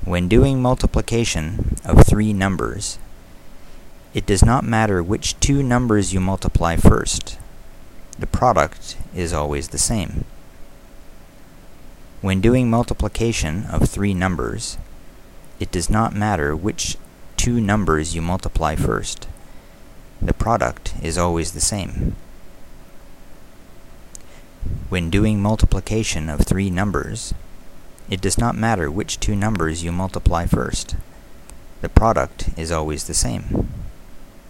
When doing multiplication of three numbers, it does not matter which two numbers you multiply first. The product is always the same. When doing multiplication of three numbers, it does not matter which two numbers you multiply first. The product is always the same. When doing multiplication of three numbers, it does not matter which two numbers you multiply first. The product is always the same.